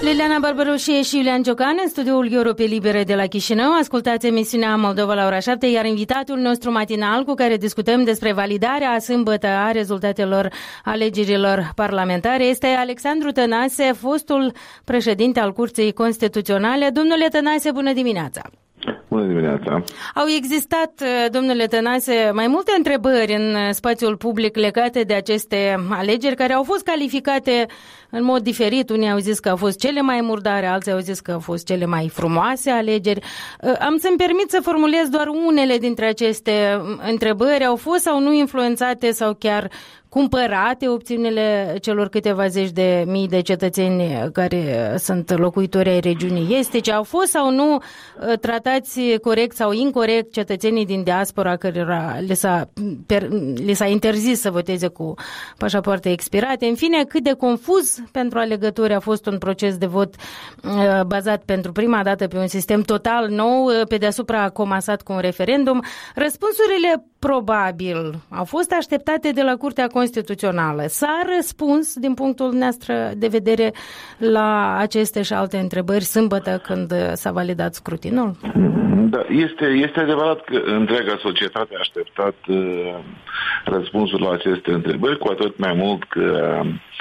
Liliana Barbaroșie și Iulian Ciocan în studioul Europei Libere de la Chișinău. Ascultați emisiunea Moldova la ora 7, iar invitatul nostru matinal cu care discutăm despre validarea sâmbătă a rezultatelor alegerilor parlamentare este Alexandru Tănase, fostul președinte al Curții Constituționale. Domnule Tănase, bună dimineața! Bună dimineața! Au existat, domnule Tănase, mai multe întrebări în spațiul public legate de aceste alegeri care au fost calificate în mod diferit. Unii au zis că au fost cele mai murdare, alții au zis că au fost cele mai frumoase alegeri. Am să-mi permit să formulez doar unele dintre aceste întrebări. Au fost sau nu influențate sau chiar cumpărate opțiunile celor câteva zeci de mii de cetățeni care sunt locuitori ai regiunii estice? Au fost sau nu tratați corect sau incorect cetățenii din diaspora cărora le s-a interzis să voteze cu pașapoarte expirate? În fine, cât de confuz pentru alegători a fost un proces de vot bazat pentru prima dată pe un sistem total nou, pe deasupra comasat cu un referendum? Răspunsurile probabil au fost așteptate de la Curtea Constituțională. S-a răspuns din punctul nostru de vedere la aceste și alte întrebări sâmbătă când s-a validat scrutinul? Da, este adevărat că întreaga societate a așteptat răspunsul la aceste întrebări, cu atât mai mult că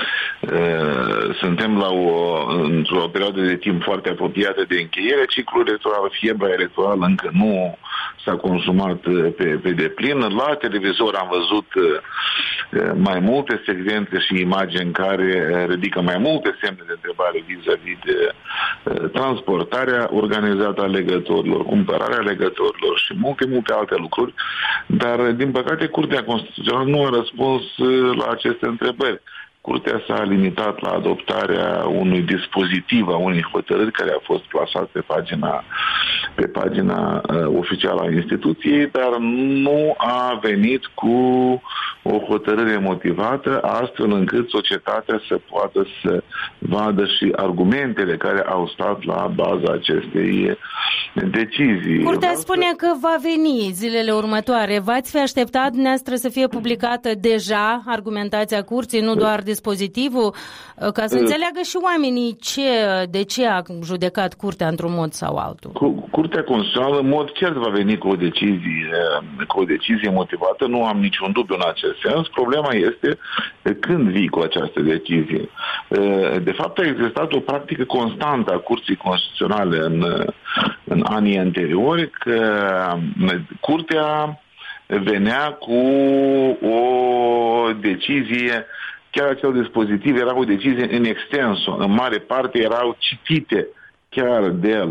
suntem într-o perioadă de timp foarte apropiată de încheiere. Ciclul electoral, fiebra electorală încă nu s-a consumat pe deplin. La televizor am văzut mai multe secvențe și imagini care ridică mai multe semne de întrebare vis-a-vis de transportarea organizată a alegătorilor, cumpărarea alegătorilor și multe alte lucruri, dar din păcate Curtea Constituțională nu a răspuns la aceste întrebări. Curtea s-a limitat la adoptarea unui dispozitiv, a unei hotărâri care a fost plasat pe pagina oficială a instituției, dar nu a venit cu o hotărâre motivată, astfel încât societatea să poată să vadă și argumentele care au stat la baza acestei decizii. Curtea spune că va veni zilele următoare. V-ați fi așteptat dumneavoastră să fie publicată deja argumentația Curții, nu doar dispozitivul, ca să înțeleagă și oamenii de ce a judecat Curtea într-un mod sau altul? Curtea Constituțională, în mod cert, va veni cu o decizie motivată. Nu am niciun dubiu în acest sens. Problema este când vii cu această decizie. De fapt, a existat o practică constantă a Curții Constituționale în anii anteriori, că Curtea venea cu o decizie. Chiar acel dispozitiv era o decizie în extenso. În mare parte erau citite chiar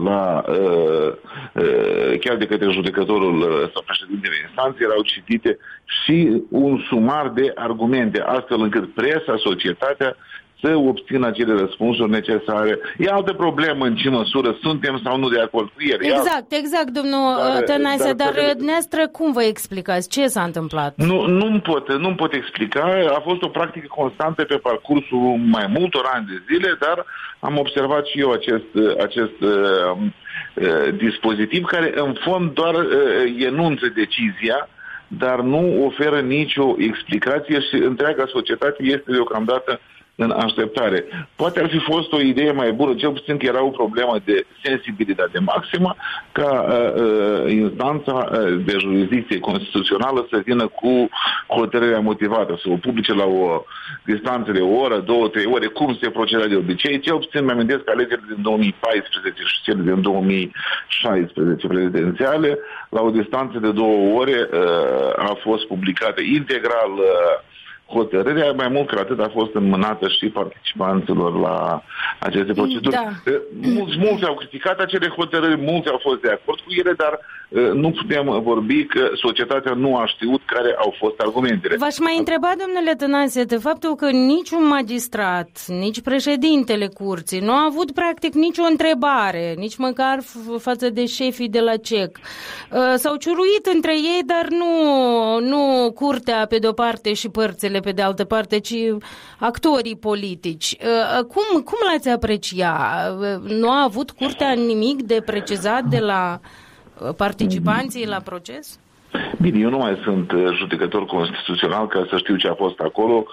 de către judecătorul sau președintele instanței, erau citite și un sumar de argumente, astfel încât presa, societatea, să obțină acele răspunsuri necesare. E altă problemă în ce măsură suntem sau nu de acord cu ele. Exact, domnul Tănase, dar dumneavoastră cum vă explicați? Ce s-a întâmplat? Nu pot explica. A fost o practică constantă pe parcursul mai multor ani de zile, dar am observat și eu acest dispozitiv care în fond doar enunță decizia, dar nu oferă nicio explicație și întreaga societate este deocamdată în așteptare. Poate ar fi fost o idee mai bună, cel puțin că era o problemă de sensibilitate maximă, ca instanța de jurisdicție constituțională să vină cu hotărârea motivată, să o publice la o distanță de o oră, 2-3 ore, cum se proceda de obicei. Cel puțin mi amintesc că alegerile din 2014 și cele din 2016 prezidențiale, la o distanță de 2 ore a fost publicată integral hotărârea, mai mult că atât a fost înmânată și participanților la aceste proceduri. Da. Mulți au criticat acele hotărâri, mulți au fost de acord cu ele, dar nu putem vorbi că societatea nu a știut care au fost argumentele. V-aș mai întreba, domnule Tănase, de faptul că niciun magistrat, nici președintele Curții nu a avut practic nicio întrebare, nici măcar față de șefii de la CEC. S-au ciuruit între ei, dar nu Curtea pe de-o parte și părțile pe de altă parte, ci actorii politici. Cum l-ați aprecia? Nu a avut Curtea nimic de precizat de la participanții la proces? Bine, eu nu mai sunt judecător constituțional ca să știu ce a fost acolo.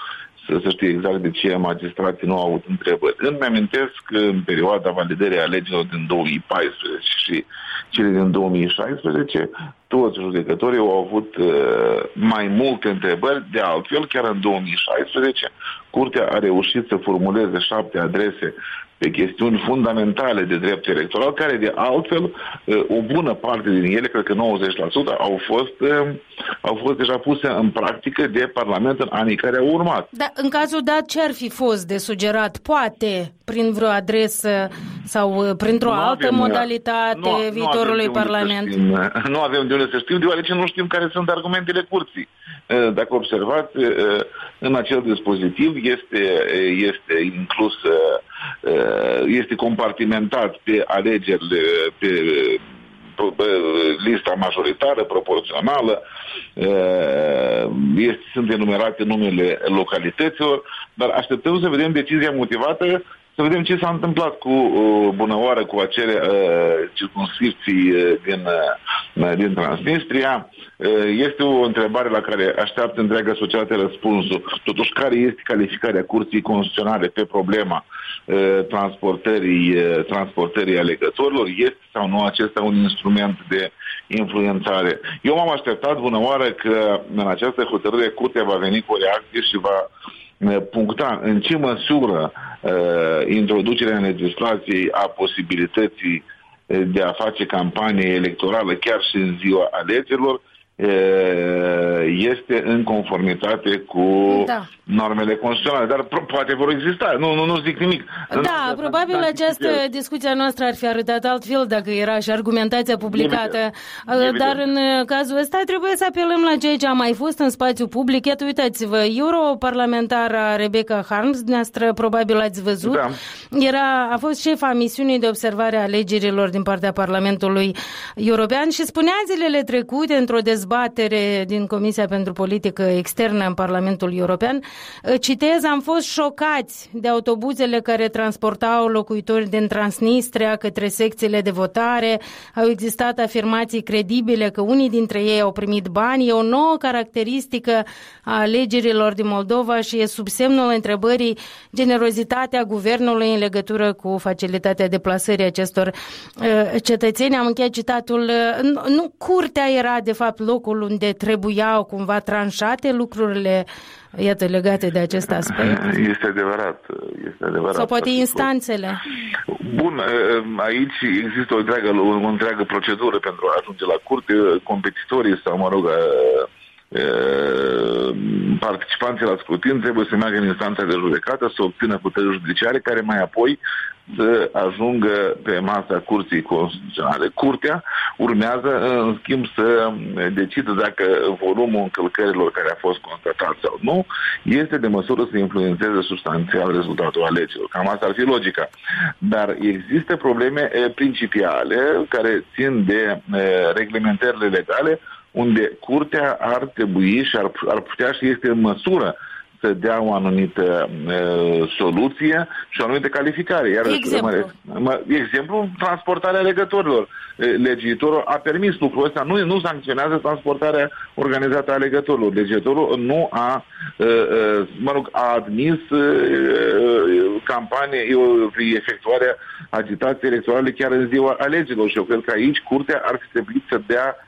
să știe exact de ce magistrații nu au avut întrebări. Îmi amintesc că în perioada validării alegerilor din 2014 și cele din 2016, toți judecătorii au avut mai multe întrebări. De altfel, chiar în 2016, Curtea a reușit să formuleze 7 adrese pe chestiuni fundamentale de drept electoral, care de altfel, o bună parte din ele, cred că 90%, au fost deja puse în practică de Parlament în anii care au urmat. Dar în cazul dat, ce ar fi fost de sugerat? Poate prin vreo adresă sau printr-o altă modalitate viitorului Parlament? Nu avem de unde să știm, deoarece nu știm care sunt argumentele curții. Dacă observați, în acel dispozitiv este inclus, este compartimentat pe alegerile, pe lista majoritară, proporțională, sunt enumerate numele localităților, dar așteptăm să vedem decizia motivată, să vedem ce s-a întâmplat cu bunăoară cu acele circumscripții din Transnistria. Este o întrebare la care așteaptă întreaga societate răspunsul. Totuși, care este calificarea Curții Constituționale pe problema transportării alegătorilor? Este sau nu acesta un instrument de influențare? Eu m-am așteptat bunăoară că în această hotărâre Curtea va veni cu o reacție și va puncta în ce măsură introducerea în legislației a posibilității de a face campanie electorală chiar și în ziua alegerilor este în conformitate cu normele constituționale. Dar poate vor exista. Nu zic nimic. Da, probabil această discuție noastră ar fi arătat altfel dacă era și argumentația publicată. Dar în cazul ăsta trebuie să apelăm la ceea ce a mai fost în spațiu public. Iată, uitați-vă, europarlamentara Rebecca Harms, dumneavoastră probabil ați văzut, a fost șefa misiunii de observare a alegerilor din partea Parlamentului European și spunea zilele trecute într-o dezbatere din Comisia pentru Politică Externă în Parlamentul European, citez, am fost șocați de autobuzele care transportau locuitori din Transnistria către secțiile de votare. Au existat afirmații credibile că unii dintre ei au primit bani. E o nouă caracteristică a alegerilor din Moldova și e sub semnul întrebării generozitatea guvernului în legătură cu facilitatea deplasării acestor cetățeni. Am încheiat citatul. Nu curtea era, de fapt, locul unde trebuiau cumva tranșate lucrurile, iată, legate de acest aspect? Este adevărat. Sau poate instanțele? Bun, aici există o întreagă procedură pentru a ajunge la curte. Competitorii sau, participanții la scrutin trebuie să meargă în instanța de judecată, să obțină puteri judiciare, care mai apoi să ajungă pe masa Curții Constituționale. Curtea urmează, în schimb, să decidă dacă volumul încălcărilor care a fost constatat sau nu este de măsură să influențeze substanțial rezultatul alegerilor. Cam asta ar fi logica. Dar există probleme principiale care țin de reglementările legale, unde Curtea ar trebui și ar putea și este în măsură să dea o anumită soluție și o anumită calificare. Iar exemplu, transportarea alegătorilor. Legiuitorul a permis lucrul ăsta, nu sancționează transportarea organizată a alegătorilor. Legiuitorul nu a admis campanie, efectuarea agitației electorale chiar în ziua alegerilor. Și eu cred că aici Curtea ar fi trebuit să dea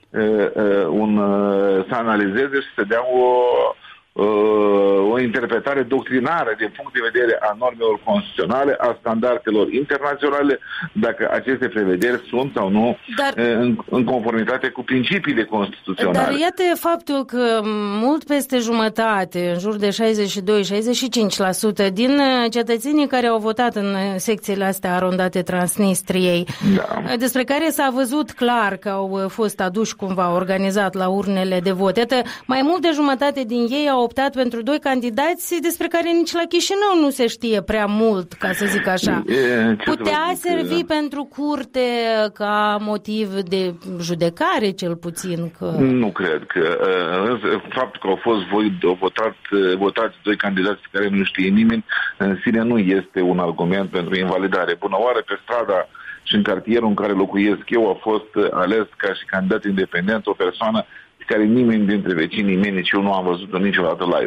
să analizeze și să dea o interpretare doctrinară din punct de vedere a normelor constituționale, a standardelor internaționale, dacă aceste prevederi sunt sau nu în conformitate cu principiile constituționale. Dar iată faptul că mult peste jumătate, în jur de 62-65% din cetățenii care au votat în secțiile astea arondate Transnistriei, despre care s-a văzut clar că au fost aduși cumva organizat la urnele de vot. Iată, mai mult de jumătate din ei au optat pentru doi candidați despre care nici la Chișinău nu se știe prea mult, ca să zic așa. Putea servi pentru curte ca motiv de judecare, cel puțin? Nu cred că. Faptul că au fost votați doi candidați pe care nu știe nimeni, în sine nu este un argument pentru invalidare. Bună oară, pe strada și în cartierul în care locuiesc eu a fost ales ca și candidat independent o persoană care nimeni dintre vecinii mei, nici eu nu am văzut-o niciodată live.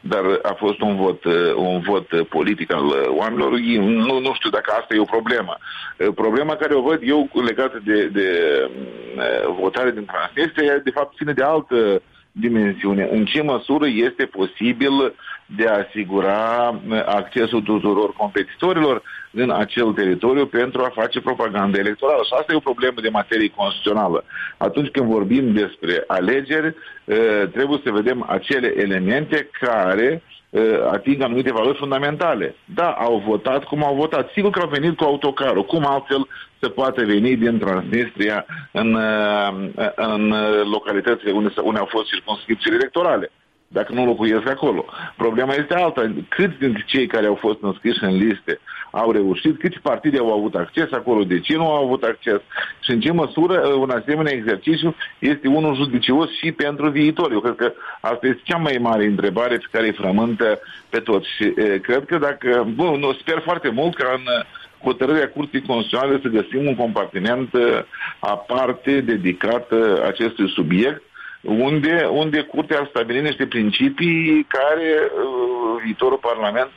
dar a fost un vot politic al oamenilor. Nu știu dacă asta e o problemă. Problema care o văd eu legată de votare din Transnistria, de fapt, ține de altă dimensiune. În ce măsură este posibil de a asigura accesul tuturor competitorilor în acel teritoriu pentru a face propagandă electorală. Și asta e o problemă de materie constituțională. Atunci când vorbim despre alegeri, trebuie să vedem acele elemente care ating anumite valori fundamentale. Da, au votat cum au votat. Sigur că au venit cu autocarul. Cum altfel se poate veni din Transnistria în localitățile unde au fost circumscripțiile electorale, dacă nu locuiesc acolo. Problema este alta. Câți dintre cei care au fost înscriși în liste au reușit, câți partide au avut acces acolo, de ce nu au avut acces și în ce măsură un asemenea exercițiu este unul judicios și pentru viitor. Eu cred că asta este cea mai mare întrebare pe care îi frământă pe toți. Și cred că dacă, sper foarte mult ca în hotărârea Curții Constituționale să găsim un compartiment aparte dedicat acestui subiect, unde Curtea ar stabili niște principii care viitorul Parlament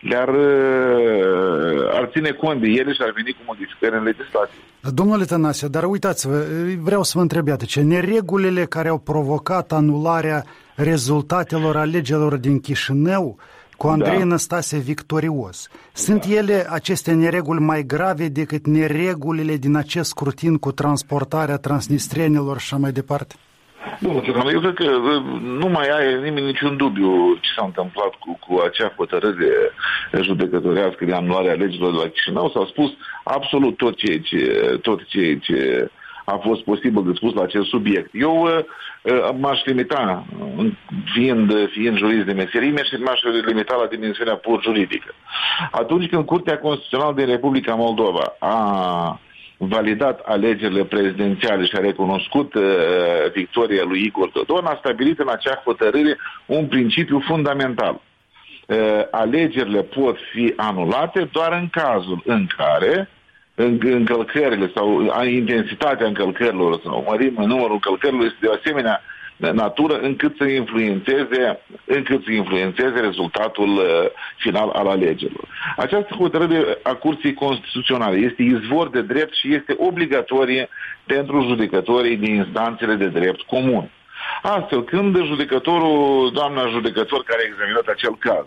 ar ține cont de ele și ar veni cu modificări în legislație. Domnule Tănase, dar uitați-vă, vreau să vă întreb, iată, neregulile care au provocat anularea rezultatelor alegerilor din Chișinău cu Andrei Năstase victorios. Sunt ele, aceste nereguli, mai grave decât neregulile din acest scrutin cu transportarea transnistrienilor și așa mai departe? Eu cred că nu mai are nimeni niciun dubiu ce s-a întâmplat cu acea hotărâre judecătorească de anularea alegerilor de la Chișinău. S-a spus absolut tot ceea ce a fost posibil de spus la acest subiect. Eu m-aș limita, fiind jurist de meserie, și m-aș limita la dimensiunea pur juridică. Atunci când Curtea Constituțională din Republica Moldova a validat alegerile prezidențiale și a recunoscut victoria lui Igor Dodon, a stabilit în acea hotărâre un principiu fundamental. Alegerile pot fi anulate doar în cazul în care încălcările sau intensitatea încălcărilor sau numărul încălcărilor este de asemenea natură încât să influențeze rezultatul final al alegerilor. Această hotărâre a Curții Constituționale este izvor de drept și este obligatorie pentru judecătorii din instanțele de drept comun. Astfel, când doamna judecător care a examinat acel caz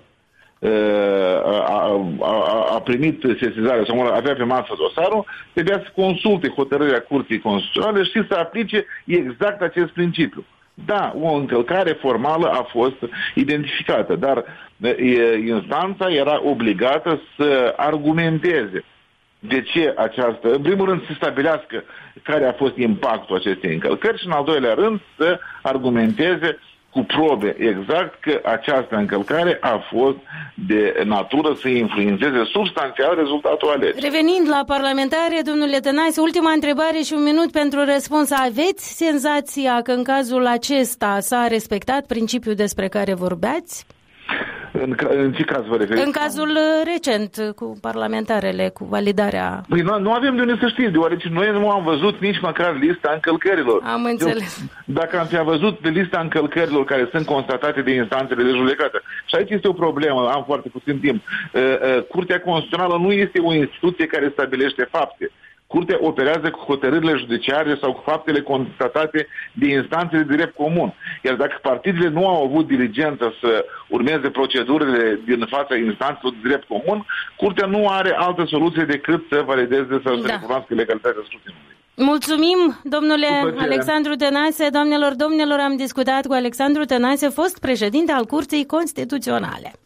a primit sesizarea sau avea pe masă dosarul, trebuia să consulte hotărârea Curții Constituționale și să aplice exact acest principiu. Da, o încălcare formală a fost identificată, dar instanța era obligată să argumenteze de ce în primul rând, să stabilească care a fost impactul acestei încălcări și, în al doilea rând, să argumenteze cu probe exact că această încălcare a fost de natură să influențeze substanțial rezultatul alegerii. Revenind la parlamentare, domnule Tănase, ultima întrebare și un minut pentru răspuns. Aveți senzația că în cazul acesta s-a respectat principiul despre care vorbeați? În ce caz vă referiți? În cazul recent cu parlamentarele, cu validarea... Păi nu avem de unde să știm, deoarece noi nu am văzut nici măcar lista încălcărilor. Am înțeles. Dacă am fi văzut de lista încălcărilor care sunt constatate de instanțele de judecată, și aici este o problemă, am foarte puțin timp. Curtea Constituțională nu este o instituție care stabilește fapte. Curtea operează cu hotărârile judiciare sau cu faptele constatate de instanțele de drept comun. Iar dacă partidele nu au avut diligență să urmeze procedurile din fața instanțelor de drept comun, Curtea nu are altă soluție decât să valideze sau să recunoască legalitatea scrutinului. Mulțumim, domnule Alexandru Tănase. Doamnelor, domnilor, am discutat cu Alexandru Tănase, fost președinte al Curții Constituționale.